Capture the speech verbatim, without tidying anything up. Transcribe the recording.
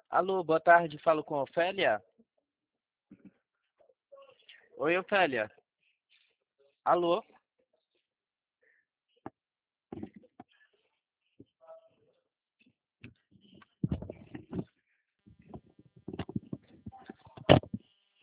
Alô, boa tarde, falo com a Ofélia? Oi, Ofélia. Alô?